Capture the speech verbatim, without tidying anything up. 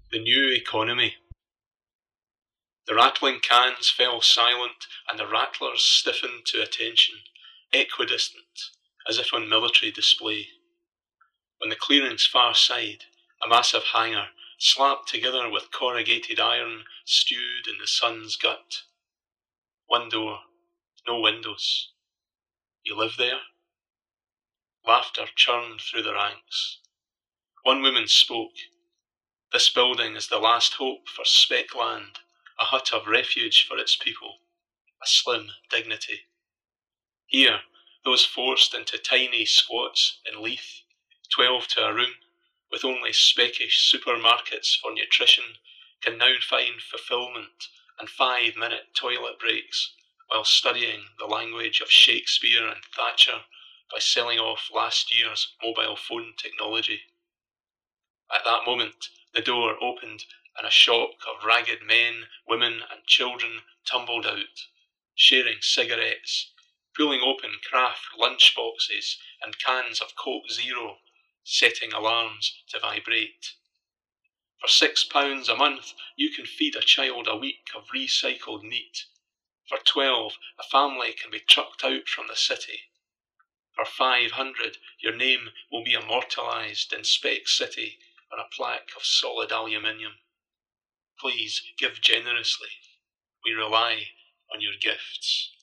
The New Economy. The rattling cans fell silent, and the rattlers stiffened to attention, equidistant, as if on military display. On the clearing's far side, a massive hangar, slapped together with corrugated iron, stewed in the sun's gut. One door, no windows. You live there? Laughter churned through the ranks. One woman spoke. This building is the last hope for Speckland, a hut of refuge for its people, a slim dignity. Here, those forced into tiny squats in Leith, twelve to a room, with only speckish supermarkets for nutrition, can now find fulfilment and five-minute toilet breaks while studying the language of Shakespeare and Thatcher by selling off last year's mobile phone technology. At that moment, the door opened and a shock of ragged men, women and children tumbled out, sharing cigarettes, pulling open craft lunch boxes and cans of Coke Zero, setting alarms to vibrate. For six pounds a month, you can feed a child a week of recycled meat. For twelve, a family can be trucked out from the city. For five hundred, your name will be immortalised in Speck City on a plaque of solid aluminium. Please give generously. We rely on your gifts.